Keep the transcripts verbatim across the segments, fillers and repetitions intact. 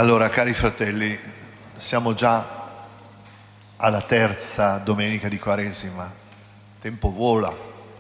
Allora, cari fratelli, siamo già alla terza domenica di Quaresima, il tempo vola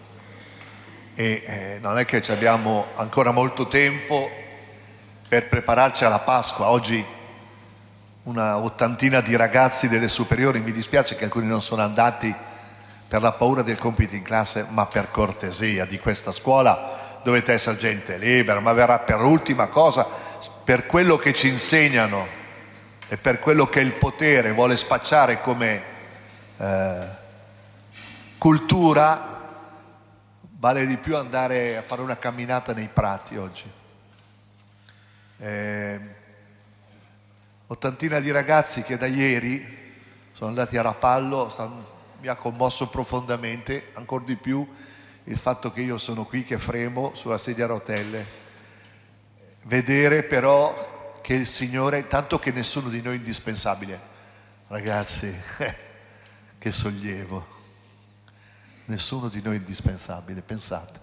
e eh, non è che ci abbiamo ancora molto tempo per prepararci alla Pasqua. Oggi una ottantina di ragazzi delle superiori, mi dispiace che alcuni non sono andati per la paura del compito in classe, ma per cortesia di questa scuola dovete essere gente libera, ma verrà per ultima cosa, per quello che ci insegnano e per quello che il potere vuole spacciare come eh, cultura, vale di più andare a fare una camminata nei prati oggi. Eh, ottantina di ragazzi che da ieri sono andati a Rapallo, stanno, mi ha commosso profondamente, ancora di più il fatto che io sono qui che fremo sulla sedia a rotelle. Vedere però che il Signore, tanto che nessuno di noi è indispensabile, ragazzi, eh, che sollievo, nessuno di noi è indispensabile, pensate,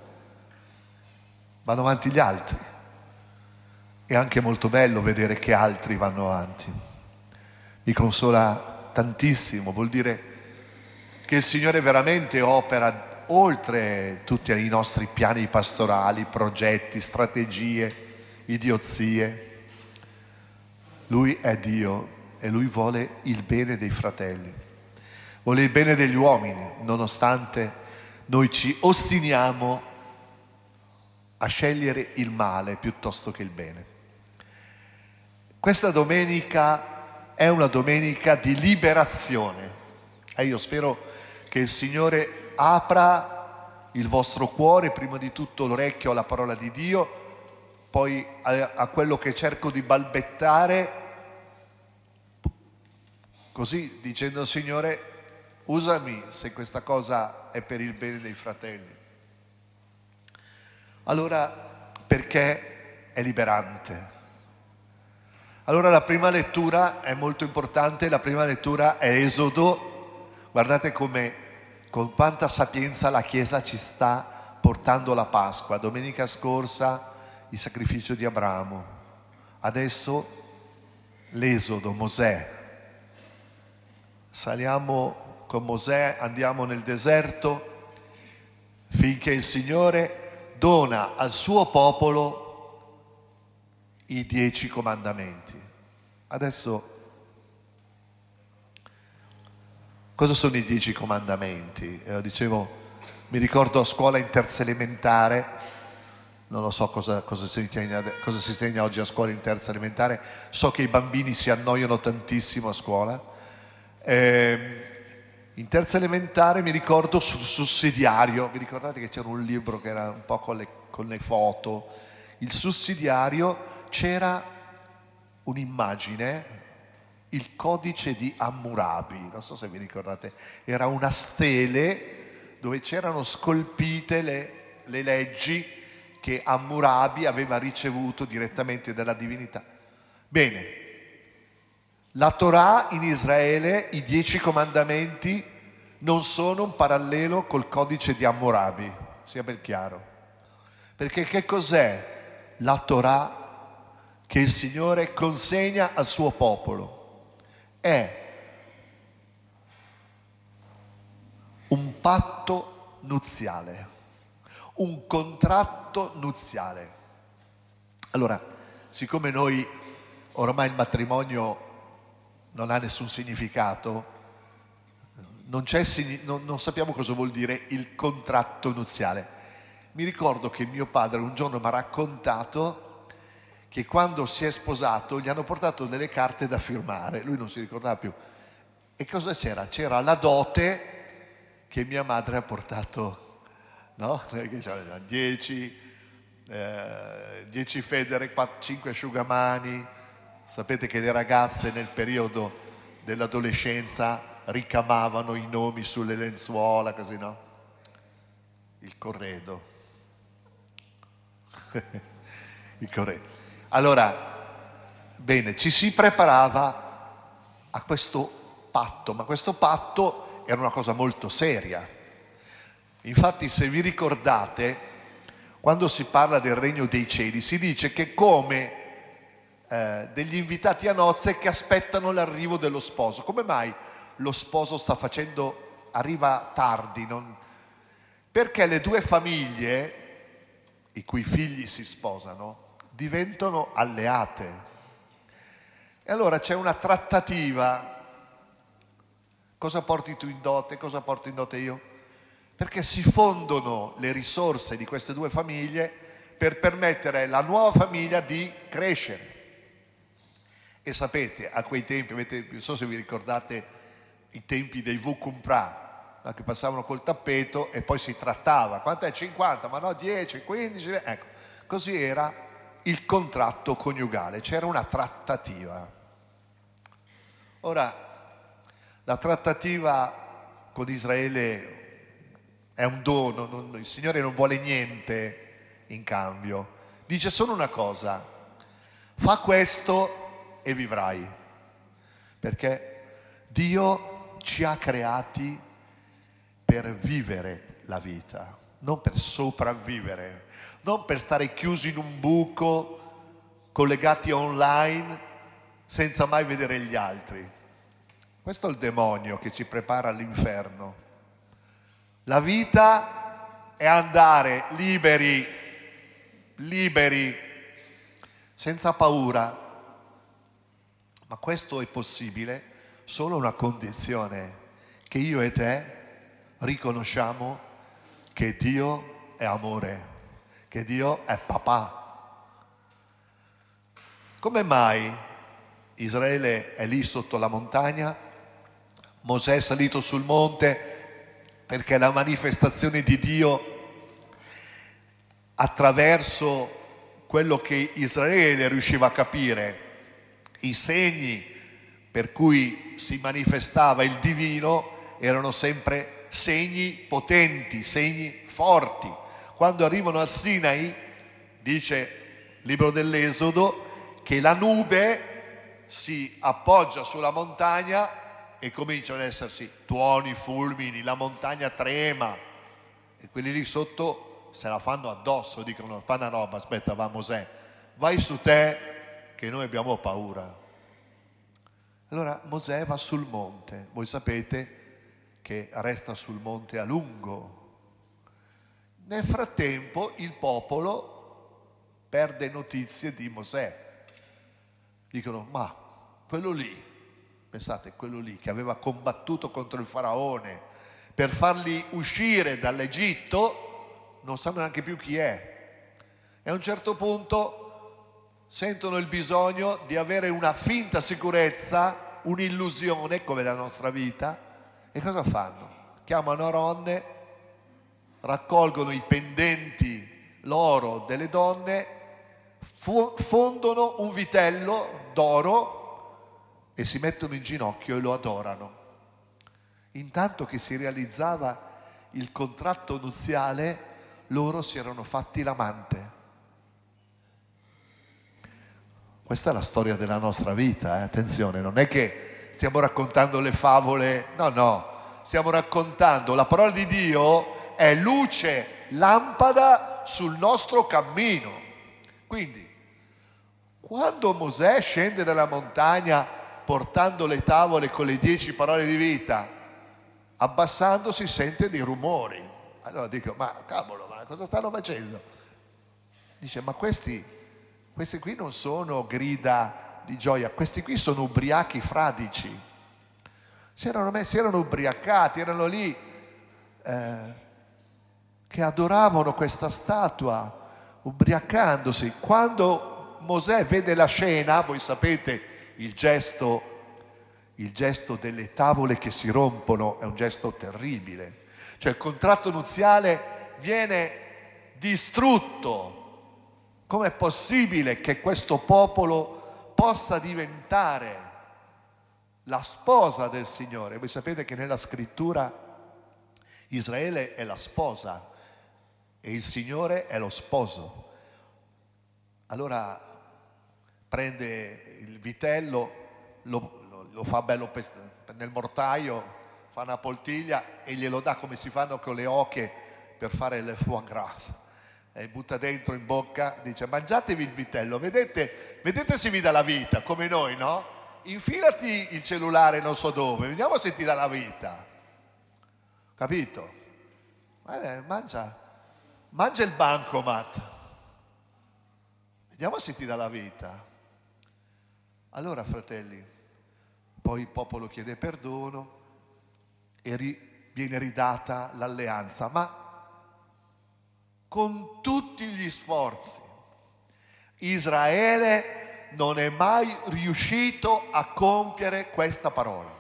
vanno avanti gli altri, è anche molto bello vedere che altri vanno avanti, mi consola tantissimo, vuol dire che il Signore veramente opera oltre tutti i nostri piani pastorali, progetti, strategie, idiozie. Lui è Dio e Lui vuole il bene dei fratelli, vuole il bene degli uomini, nonostante noi ci ostiniamo a scegliere il male piuttosto che il bene. Questa domenica è una domenica di liberazione e io spero che il Signore apra il vostro cuore, prima di tutto l'orecchio alla parola di Dio, poi a, a quello che cerco di balbettare, così dicendo: Signore, usami se questa cosa è per il bene dei fratelli. Allora, perché è liberante? Allora la prima lettura è molto importante, la prima lettura è Esodo. Guardate come, con quanta sapienza la Chiesa ci sta portando la Pasqua. Domenica scorsa il sacrificio di Abramo, adesso l'Esodo, Mosè. Saliamo con Mosè, andiamo nel deserto finché il Signore dona al suo popolo i dieci comandamenti. Adesso, cosa sono i dieci comandamenti? Eh, dicevo, mi ricordo a scuola in terza elementare, non lo so cosa, cosa, si insegna, cosa si insegna oggi a scuola in terza elementare, so che i bambini si annoiano tantissimo a scuola. Eh, in terza elementare mi ricordo sul sussidiario, vi ricordate che c'era un libro che era un po' con le, con le foto, il sussidiario, c'era un'immagine, il codice di Hammurabi, non so se vi ricordate, era una stele dove c'erano scolpite le, le leggi che Hammurabi aveva ricevuto direttamente dalla divinità. Bene, la Torah in Israele, i dieci comandamenti, non sono un parallelo col codice di Hammurabi, sia ben chiaro. Perché che cos'è la Torah che il Signore consegna al suo popolo? È un patto nuziale, un contratto nuziale. Allora, siccome noi ormai il matrimonio non ha nessun significato, non, c'è, non, non sappiamo cosa vuol dire il contratto nuziale. Mi ricordo che mio padre un giorno mi ha raccontato che quando si è sposato gli hanno portato delle carte da firmare, lui non si ricordava più. E cosa c'era? C'era la dote che mia madre ha portato, no? dieci, eh, dieci federe, cinque asciugamani. Sapete che le ragazze nel periodo dell'adolescenza ricamavano i nomi sulle lenzuola, così, no? Il corredo. Il corredo. Allora, bene, ci si preparava a questo patto, ma questo patto era una cosa molto seria. Infatti, se vi ricordate, quando si parla del regno dei cieli, si dice che come eh, degli invitati a nozze che aspettano l'arrivo dello sposo. Come mai lo sposo sta facendo, arriva tardi? Non... Perché le due famiglie, i cui figli si sposano, diventano alleate. E allora c'è una trattativa. Cosa porti tu in dote? Cosa porto in dote io? Perché si fondono le risorse di queste due famiglie per permettere alla nuova famiglia di crescere. E sapete, a quei tempi, avete, non so se vi ricordate i tempi dei Vukumpra, che passavano col tappeto e poi si trattava. Quanto è? cinquanta? Ma no, dieci, quindici? Ecco, così era il contratto coniugale, c'era una trattativa. Ora, la trattativa con Israele è un dono, non, il Signore non vuole niente in cambio. Dice solo una cosa: fa questo e vivrai. Perché Dio ci ha creati per vivere la vita, non per sopravvivere, non per stare chiusi in un buco, collegati online, senza mai vedere gli altri. Questo è il demonio che ci prepara all'inferno. La vita è andare liberi, liberi, senza paura. Ma questo è possibile solo a una condizione: che io e te riconosciamo che Dio è amore, che Dio è papà. Come mai Israele è lì sotto la montagna? Mosè è salito sul monte perché la manifestazione di Dio attraverso quello che Israele riusciva a capire, i segni per cui si manifestava il divino erano sempre segni potenti, segni forti. Quando arrivano a Sinai, dice il libro dell'Esodo, che la nube si appoggia sulla montagna e cominciano ad essersi tuoni, fulmini, la montagna trema e quelli lì sotto se la fanno addosso, dicono: fa una roba, aspetta, va Mosè, vai su te che noi abbiamo paura. Allora Mosè va sul monte, voi sapete che resta sul monte a lungo. Nel frattempo il popolo perde notizie di Mosè, dicono: ma quello lì, pensate, quello lì che aveva combattuto contro il faraone per farli uscire dall'Egitto, non sanno neanche più chi è. E a un certo punto sentono il bisogno di avere una finta sicurezza, un'illusione come la nostra vita, e cosa fanno? Chiamano Aronne, raccolgono i pendenti, l'oro delle donne, fondono un vitello d'oro e si mettono in ginocchio e lo adorano. Intanto che si realizzava il contratto nuziale, loro si erano fatti l'amante. Questa è la storia della nostra vita, eh? Attenzione, non è che stiamo raccontando le favole, no, no, stiamo raccontando la parola di Dio, è luce, lampada sul nostro cammino. Quindi, quando Mosè scende dalla montagna portando le tavole con le dieci parole di vita, abbassandosi sente dei rumori. Allora dico: ma cavolo, ma cosa stanno facendo? Dice: ma questi, questi qui non sono grida di gioia, questi qui sono ubriachi fradici. Si erano messi, erano ubriacati, erano lì eh, che adoravano questa statua, ubriacandosi. Quando Mosè vede la scena, voi sapete il gesto, il gesto delle tavole che si rompono è un gesto terribile. Cioè il contratto nuziale viene distrutto. Com'è possibile che questo popolo possa diventare la sposa del Signore? Voi sapete che nella scrittura Israele è la sposa e il Signore è lo sposo. Allora prende il vitello, lo, lo, lo fa bello nel mortaio, fa una poltiglia e glielo dà come si fanno con le oche per fare le foie gras. e butta dentro in bocca, dice mangiatevi il vitello, vedete, vedete se vi dà la vita, come noi, no? Infilati il cellulare non so dove, vediamo se ti dà la vita, capito? Eh, mangia, mangia il bancomat, vediamo se ti dà la vita. Allora, fratelli, poi il popolo chiede perdono e ri, viene ridata l'alleanza, ma con tutti gli sforzi Israele non è mai riuscito a compiere questa parola.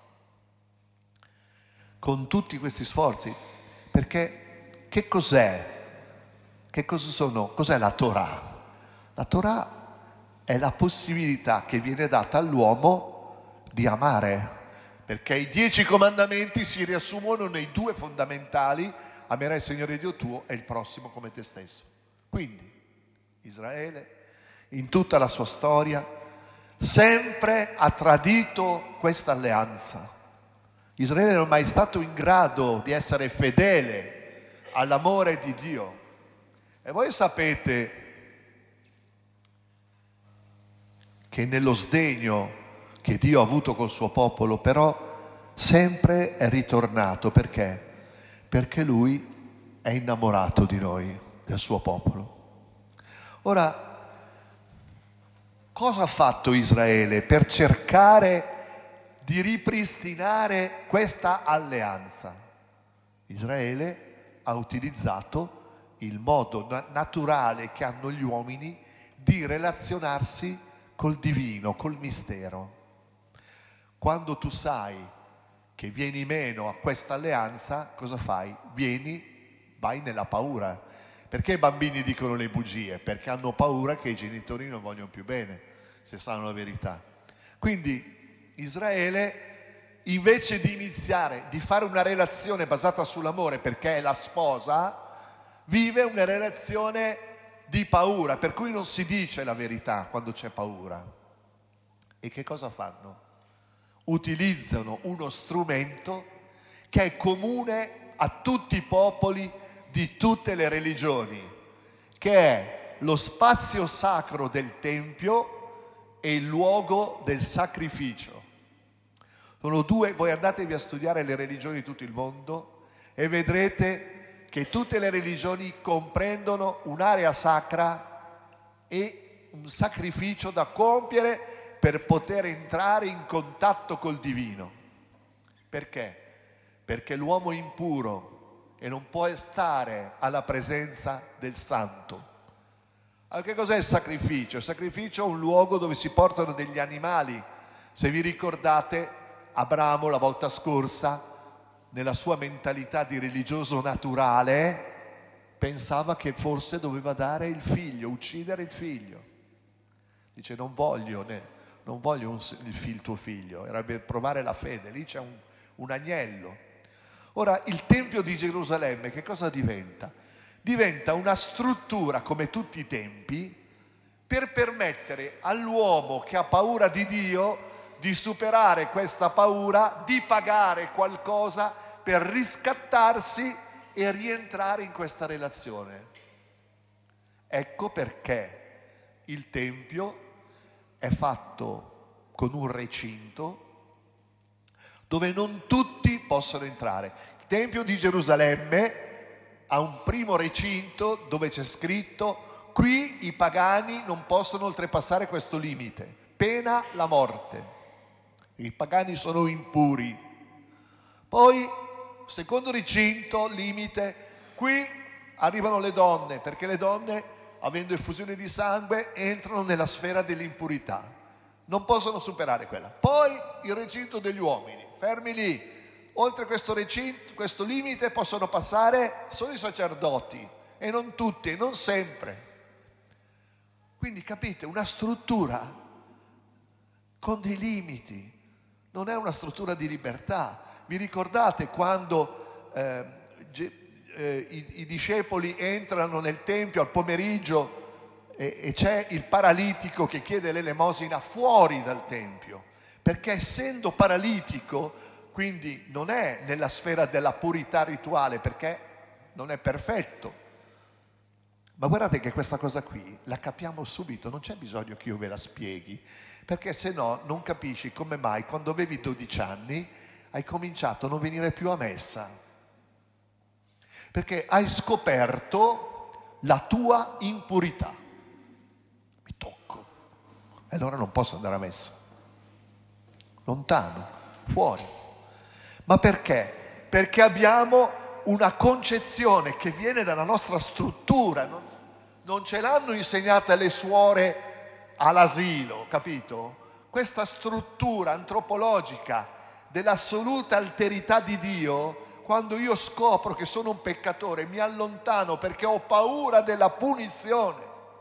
Con tutti questi sforzi, perché che cos'è? Che cosa sono? Cos'è la Torah? La Torah è la possibilità che viene data all'uomo di amare, perché i dieci comandamenti si riassumono nei due fondamentali: amerai il Signore Dio tuo e il prossimo come te stesso. Quindi Israele in tutta la sua storia sempre ha tradito questa alleanza. Israele non è mai stato in grado di essere fedele all'amore di Dio. E voi sapete che nello sdegno che Dio ha avuto col suo popolo, però sempre è ritornato. Perché? Perché Lui è innamorato di noi, del suo popolo. Ora, cosa ha fatto Israele per cercare di ripristinare questa alleanza? Israele ha utilizzato il modo na- naturale che hanno gli uomini di relazionarsi col divino, col mistero. Quando tu sai che vieni meno a questa alleanza, cosa fai? Vieni, vai nella paura. Perché i bambini dicono le bugie? Perché hanno paura che i genitori non vogliono più bene, se sanno la verità. Quindi Israele, invece di iniziare, di fare una relazione basata sull'amore, perché è la sposa, vive una relazione di paura, per cui non si dice la verità quando c'è paura. E che cosa fanno? Utilizzano uno strumento che è comune a tutti i popoli di tutte le religioni, che è lo spazio sacro del Tempio e il luogo del sacrificio. Sono due, voi andatevi a studiare le religioni di tutto il mondo e vedrete che tutte le religioni comprendono un'area sacra e un sacrificio da compiere per poter entrare in contatto col divino. Perché? Perché l'uomo è impuro e non può stare alla presenza del santo. Allora, che cos'è il sacrificio? Il sacrificio è un luogo dove si portano degli animali. Se vi ricordate, Abramo la volta scorsa, nella sua mentalità di religioso naturale, pensava che forse doveva dare il figlio, uccidere il figlio. Dice non voglio, né, non voglio un, il, il tuo figlio, era per provare la fede, lì c'è un, un agnello. Ora il Tempio di Gerusalemme che cosa diventa? Diventa una struttura come tutti i tempi per permettere all'uomo che ha paura di Dio di superare questa paura, di pagare qualcosa per riscattarsi e rientrare in questa relazione. Ecco perché il Tempio è fatto con un recinto dove non tutti possono entrare. Il Tempio di Gerusalemme ha un primo recinto dove c'è scritto: qui i pagani non possono oltrepassare questo limite, pena la morte. I pagani sono impuri. Poi, secondo recinto, limite, qui arrivano le donne, perché le donne, avendo effusione di sangue, entrano nella sfera dell'impurità. Non possono superare quella. Poi il recinto degli uomini, fermi lì. Oltre questo recinto, questo limite possono passare solo i sacerdoti, e non tutti, e non sempre. Quindi capite, una struttura con dei limiti, non è una struttura di libertà. Vi ricordate quando eh, eh, i, i discepoli entrano nel Tempio al pomeriggio e, e c'è il paralitico che chiede l'elemosina fuori dal Tempio, perché essendo paralitico, quindi non è nella sfera della purità rituale, perché non è perfetto. Ma guardate che questa cosa qui la capiamo subito, non c'è bisogno che io ve la spieghi, perché se no non capisci come mai quando avevi dodici anni hai cominciato a non venire più a messa, perché hai scoperto la tua impurità. Mi tocco, e allora non posso andare a messa, lontano, fuori. Ma perché? Perché abbiamo una concezione che viene dalla nostra struttura, non, non ce l'hanno insegnata le suore all'asilo, capito? Questa struttura antropologica dell'assoluta alterità di Dio, quando io scopro che sono un peccatore, mi allontano perché ho paura della punizione.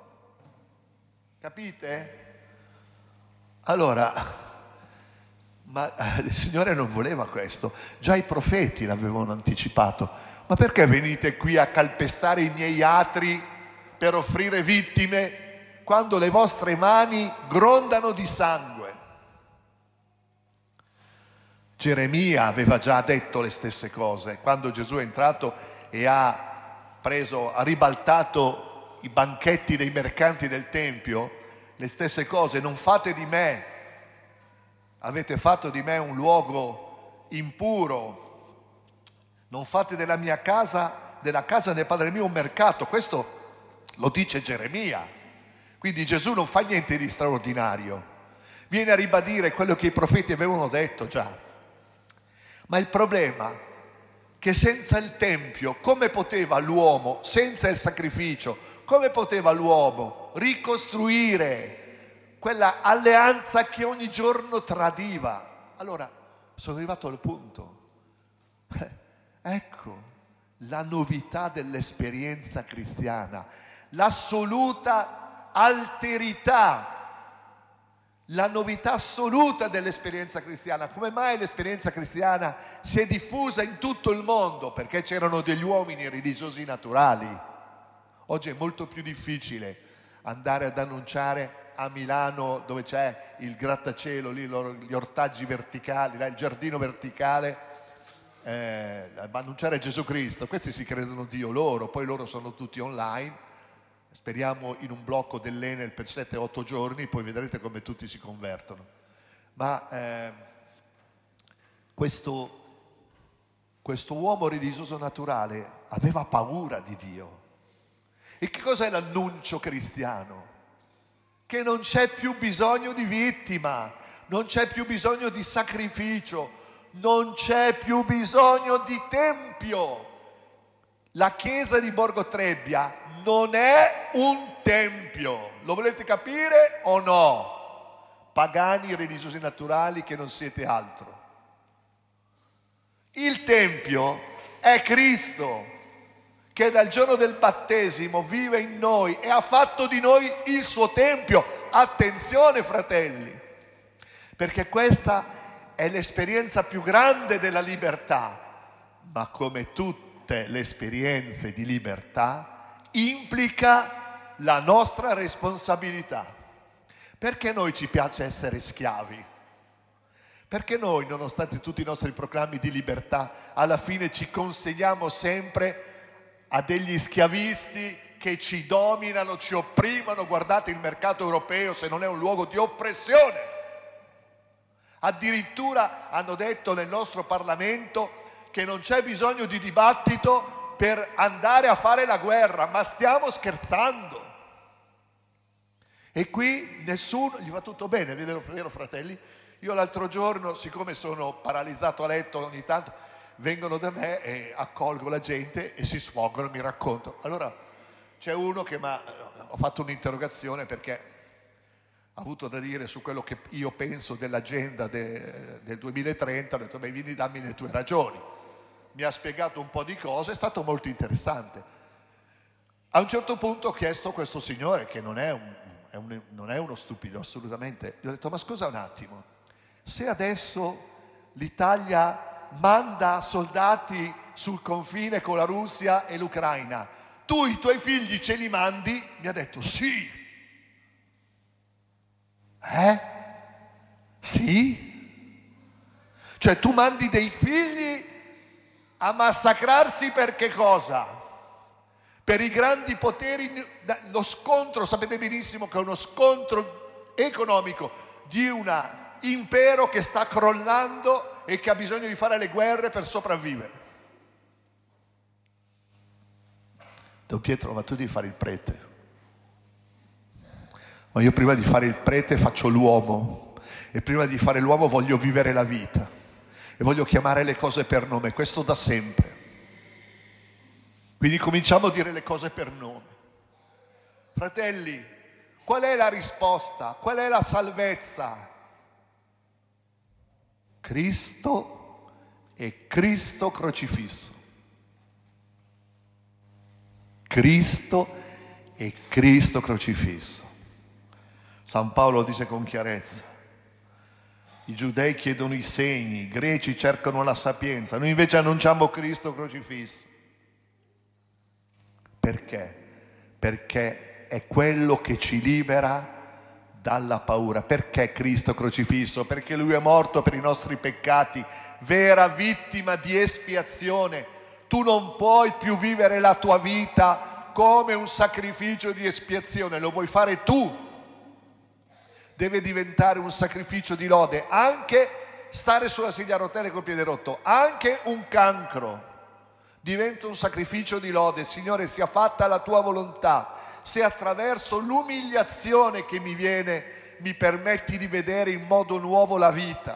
Capite? Allora, ma il Signore non voleva questo, già i profeti l'avevano anticipato. Ma perché venite qui a calpestare i miei atri per offrire vittime quando le vostre mani grondano di sangue? Geremia aveva già detto le stesse cose quando Gesù è entrato e ha preso, ha ribaltato i banchetti dei mercanti del Tempio, le stesse cose: non fate di me, avete fatto di me un luogo impuro, non fate della mia casa, della casa del Padre mio un mercato. Questo lo dice Geremia. Quindi Gesù non fa niente di straordinario, viene a ribadire quello che i profeti avevano detto già. Ma il problema è che senza il Tempio, come poteva l'uomo, senza il sacrificio, come poteva l'uomo ricostruire quella alleanza che ogni giorno tradiva? Allora, sono arrivato al punto. Ecco la novità dell'esperienza cristiana, l'assoluta alterità, la novità assoluta dell'esperienza cristiana. Come mai l'esperienza cristiana si è diffusa in tutto il mondo? Perché c'erano degli uomini religiosi naturali. Oggi è molto più difficile andare ad annunciare a Milano, dove c'è il grattacielo, lì gli ortaggi verticali, là, il giardino verticale, eh, annunciare Gesù Cristo. Questi si credono Dio loro, poi loro sono tutti online. Speriamo in un blocco dell'Enel per sette otto giorni, poi vedrete come tutti si convertono. Ma eh, questo, questo uomo religioso naturale aveva paura di Dio. E che cos'è l'annuncio cristiano? Che non c'è più bisogno di vittima, non c'è più bisogno di sacrificio, non c'è più bisogno di tempio. La chiesa di Borgo Trebbia non è un tempio, lo volete capire o no? Pagani religiosi naturali che non siete altro. Il tempio è Cristo, che dal giorno del battesimo vive in noi e ha fatto di noi il suo tempio. Attenzione, fratelli, perché questa è l'esperienza più grande della libertà, ma come tutte le esperienze di libertà implica la nostra responsabilità. Perché a noi ci piace essere schiavi? Perché noi, nonostante tutti i nostri proclami di libertà, alla fine ci consegniamo sempre a degli schiavisti che ci dominano, ci opprimono? Guardate il mercato europeo, se non è un luogo di oppressione. Addirittura hanno detto nel nostro Parlamento che non c'è bisogno di dibattito per andare a fare la guerra. Ma stiamo scherzando? E qui nessuno, gli va tutto bene, vero, vero fratelli? Io l'altro giorno, siccome sono paralizzato a letto ogni tanto, vengono da me e accolgo la gente e si sfogano, mi raccontano. Allora c'è uno che mi ha, ho fatto un'interrogazione perché ha avuto da dire su quello che io penso dell'agenda de, del duemilatrenta, ho detto: beh, vieni, dammi le tue ragioni. Mi ha spiegato un po' di cose, è stato molto interessante. A un certo punto ho chiesto a questo signore, che non è, un, è un, non è uno stupido assolutamente, gli ho detto: ma scusa un attimo, se adesso l'Italia manda soldati sul confine con la Russia e l'Ucraina, tu i tuoi figli ce li mandi? Mi ha detto: sì. Eh? Sì? Cioè tu mandi dei figli a massacrarsi per che cosa? Per i grandi poteri, lo scontro, sapete benissimo che è uno scontro economico di un impero che sta crollando e che ha bisogno di fare le guerre per sopravvivere. Don Pietro, ma tu devi fare il prete. Ma io prima di fare il prete faccio l'uomo, e prima di fare l'uomo voglio vivere la vita e voglio chiamare le cose per nome, questo da sempre. Quindi cominciamo a dire le cose per nome. Fratelli, qual è la risposta? Qual è la salvezza? Cristo e Cristo crocifisso. Cristo e Cristo crocifisso. San Paolo dice con chiarezza: i giudei chiedono i segni, i greci cercano la sapienza, noi invece annunciamo Cristo crocifisso. Perché? Perché è quello che ci libera dalla paura. Perché Cristo crocifisso? Perché Lui è morto per i nostri peccati, vera vittima di espiazione. Tu non puoi più vivere la tua vita come un sacrificio di espiazione, lo vuoi fare tu. Deve diventare un sacrificio di lode, anche stare sulla sedia a rotelle col piede rotto, anche un cancro. Diventa un sacrificio di lode. Signore, sia fatta la tua volontà. Se attraverso l'umiliazione che mi viene mi permetti di vedere in modo nuovo la vita.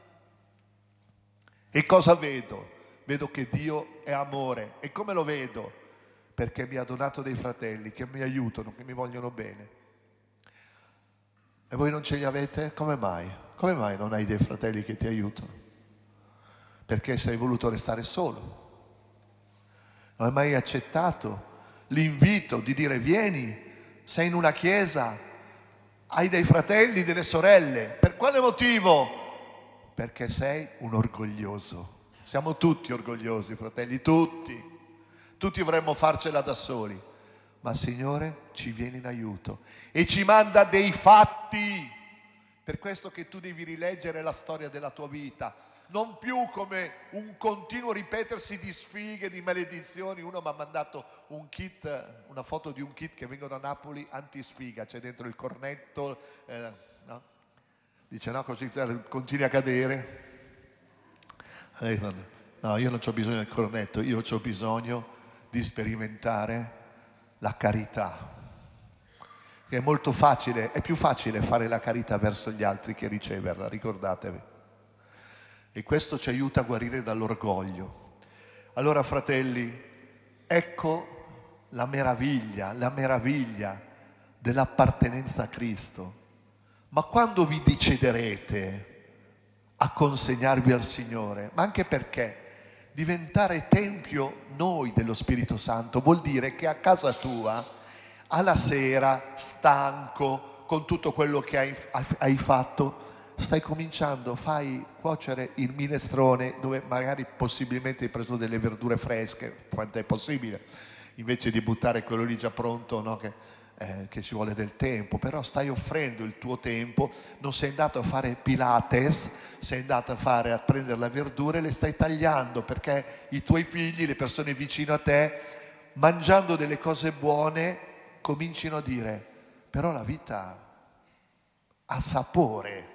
E cosa vedo? Vedo che Dio è amore. E come lo vedo? Perché mi ha donato dei fratelli che mi aiutano, che mi vogliono bene. E voi non ce li avete? Come mai? Come mai non hai dei fratelli che ti aiutano? Perché sei voluto restare solo. Non hai mai accettato l'invito di dire: vieni, sei in una chiesa, hai dei fratelli, delle sorelle. Per quale motivo? Perché sei un orgoglioso. Siamo tutti orgogliosi, fratelli, tutti. Tutti vorremmo farcela da soli. Ma il Signore ci viene in aiuto e ci manda dei fatti. Per questo che tu devi rileggere la storia della tua vita. Non più come un continuo ripetersi di sfighe, di maledizioni. Uno mi ha mandato un kit, una foto di un kit che vengono da Napoli anti-sfiga, c'è dentro il cornetto, eh, no? Dice no, così continui a cadere. No, io non ho bisogno del cornetto, io ho bisogno di sperimentare la carità. Che è molto facile, è più facile fare la carità verso gli altri che riceverla, ricordatevi. E questo ci aiuta a guarire dall'orgoglio. Allora, fratelli, ecco la meraviglia, la meraviglia dell'appartenenza a Cristo. Ma quando vi deciderete a consegnarvi al Signore? Ma anche perché diventare tempio noi dello Spirito Santo vuol dire che a casa tua, alla sera, stanco, con tutto quello che hai, hai fatto, stai cominciando, fai cuocere il minestrone dove magari possibilmente hai preso delle verdure fresche, quanto è possibile, invece di buttare quello lì già pronto, no? che, eh, che ci vuole del tempo, però stai offrendo il tuo tempo, non sei andato a fare Pilates, sei andato a fare a prendere la verdura e le stai tagliando, perché i tuoi figli, le persone vicino a te, mangiando delle cose buone, comincino a dire: però la vita ha sapore.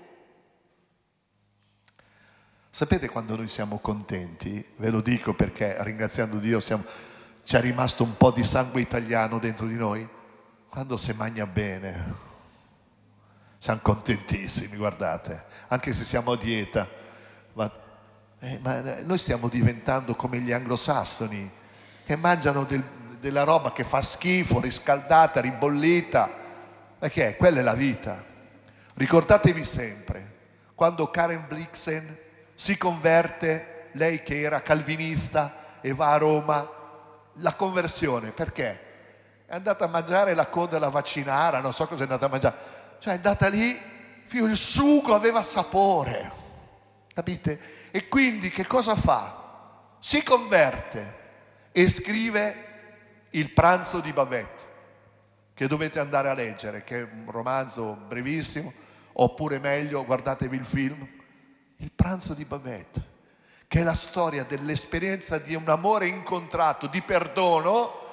Sapete quando noi siamo contenti? Ve lo dico perché ringraziando Dio siamo, c'è rimasto un po' di sangue italiano dentro di noi. Quando si mangia bene, siamo contentissimi, guardate, anche se siamo a dieta. Ma, eh, ma noi stiamo diventando come gli anglosassoni, che mangiano del, della roba che fa schifo, riscaldata, ribollita. Perché quella è la vita. Ricordatevi sempre, quando Karen Blixen si converte, lei che era calvinista e va a Roma, la conversione, perché? È andata a mangiare la coda alla vaccinara, non so cosa è andata a mangiare, cioè è andata lì, il sugo aveva sapore, capite? E quindi che cosa fa? Si converte e scrive Il pranzo di Babette, che dovete andare a leggere, che è un romanzo brevissimo, oppure meglio guardatevi il film Il pranzo di Babette, che è la storia dell'esperienza di un amore incontrato, di perdono,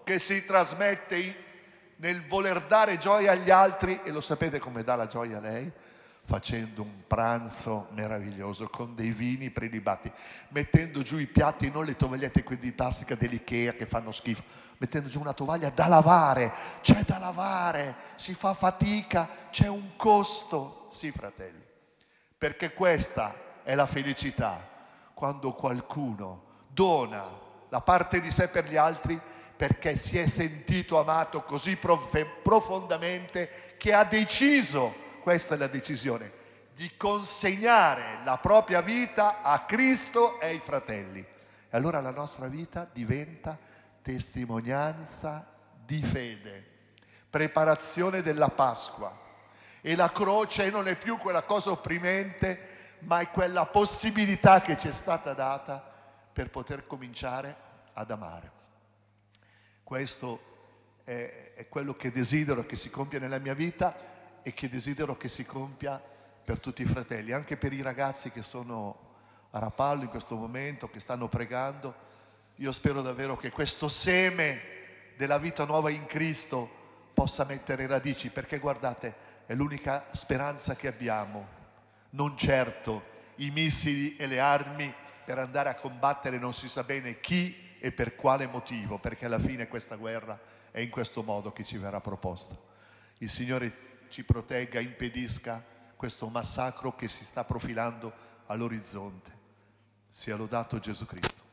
che si trasmette in- nel voler dare gioia agli altri. E lo sapete come dà la gioia a lei? Facendo un pranzo meraviglioso con dei vini prelibati, mettendo giù i piatti, non le tovagliette quelle di plastica dell'Ikea che fanno schifo, mettendo giù una tovaglia da lavare. C'è da lavare, si fa fatica, c'è un costo. Sì, fratelli, perché questa è la felicità, quando qualcuno dona la parte di sé per gli altri perché si è sentito amato così prof- profondamente che ha deciso, questa è la decisione, di consegnare la propria vita a Cristo e ai fratelli. E allora la nostra vita diventa testimonianza di fede, preparazione della Pasqua. E la croce non è più quella cosa opprimente, ma è quella possibilità che ci è stata data per poter cominciare ad amare. Questo è, è quello che desidero che si compia nella mia vita e che desidero che si compia per tutti i fratelli, anche per i ragazzi che sono a Rapallo in questo momento, che stanno pregando. Io spero davvero che questo seme della vita nuova in Cristo possa mettere radici, perché guardate, è l'unica speranza che abbiamo, non certo i missili e le armi per andare a combattere non si sa bene chi e per quale motivo, perché alla fine questa guerra è in questo modo che ci verrà proposta. Il Signore ci protegga, impedisca questo massacro che si sta profilando all'orizzonte. Sia lodato Gesù Cristo.